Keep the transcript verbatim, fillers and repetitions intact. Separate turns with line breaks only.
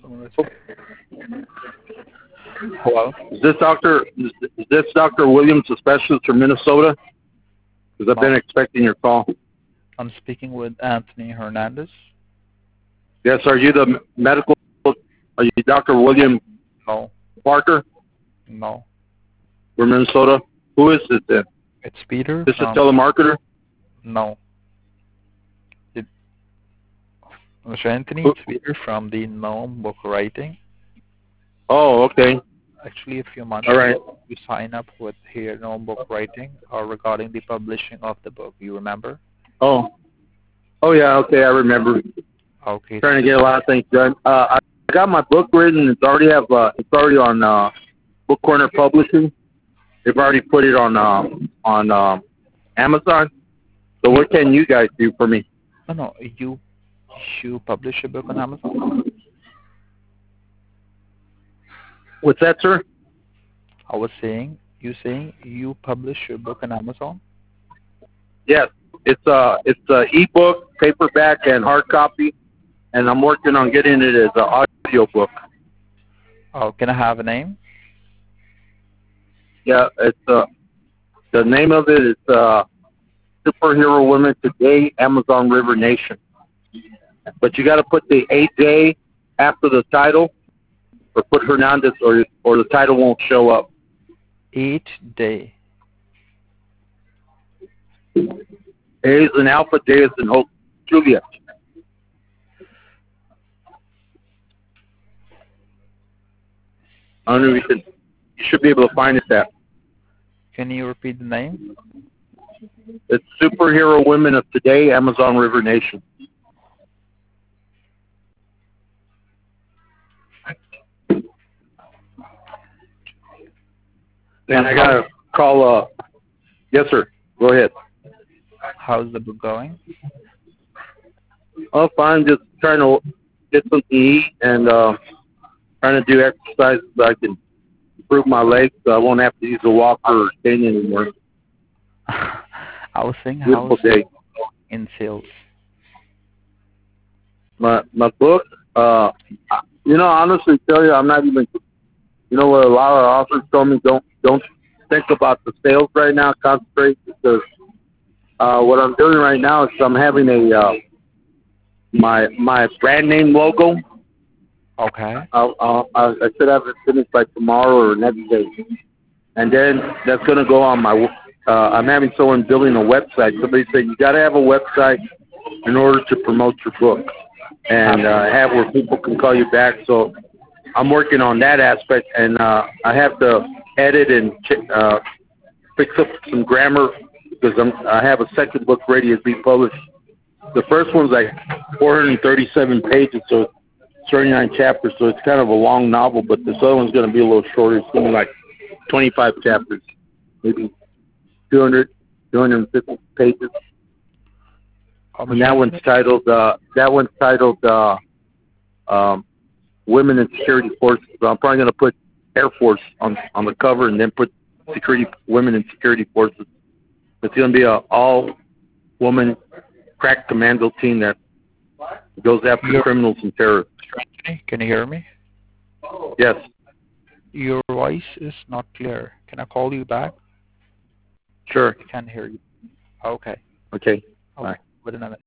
Hello?
Is this Doctor Is this Doctor Williams, a specialist from Minnesota? Because I've been expecting your call.
I'm speaking with Anthony Hernandez.
Yes, are you the medical, are you Doctor William
No.
Parker?
No.
From Minnesota? Who is it then?
It's Peter.
Is this a
from,
telemarketer?
No. It, Mister Anthony,
Who?
it's Peter from the Gnome Book Writing.
Oh, okay.
Actually, a few months
All right.
ago, you signed up with here Gnome Book Writing or regarding the publishing of the book. You remember?
Oh. Oh, yeah, okay, I remember.
Okay.
Trying to get a lot of things done. Uh, I got my book written. It's already have. Uh, it's already on uh, Book Corner Publishing. They've already put it on uh, on uh, Amazon. So what can you guys do for me?
No, no. You you publish a book on Amazon?
What's that, sir?
I was saying, you saying you publish your book on Amazon?
Yes, it's uh it's a ebook, paperback, and hard copy, and I'm working on getting it as an audio book.
Oh, can I have a name?
Yeah, it's uh the name of it is uh Superhero Women Today, Amazon River Nation. But you got to put the A J after the title, or put Hernandez, or or the title won't show up.
Eight day.
A is an alpha, J is an Hope, Juliet. I don't know if you can, you should be able to find it there.
Can you repeat the name?
It's Superhero Women of Today, Amazon River Nation. And I got to call, uh, yes, sir. Go ahead.
How's the book going?
Oh, fine. Just trying to get something to eat and uh, trying to do exercises so I can improve my legs so I won't have to use a walker or cane anymore.
I was saying,
Beautiful
how's
day.
in sales?
My my book, uh, you know, honestly tell you, I'm not even, you know what a lot of authors told me, don't don't think about the sales right now, concentrate, because uh, what I'm doing right now is I'm having a, uh, my my brand name logo.
Okay.
I'll, I'll, I I should have it finished by tomorrow or next day. And then that's going to go on my, uh, I'm having someone building a website. Somebody said, you got to have a website in order to promote your book and uh, have where people can call you back. So I'm working on that aspect, and uh, I have to edit and uh, fix up some grammar because I'm, I have a second book ready to be published. The first one's like four hundred thirty-seven pages, so it's thirty-nine chapters, so it's kind of a long novel, but this other one's going to be a little shorter. It's going to be like twenty-five chapters, maybe two hundred, two hundred fifty pages. And that one's titled, uh, that one's titled uh, um, Women in Security Forces. So I'm probably going to put Air Force on on the cover and then put Security Women in Security Forces. It's going to be an all-woman crack commando team that goes after
Your,
criminals and terrorists.
Can you hear me?
Yes.
Your voice is not clear. Can I call you back?
Sure.
I can't hear you. Okay.
Okay.
Okay.
Bye.
Wait a minute.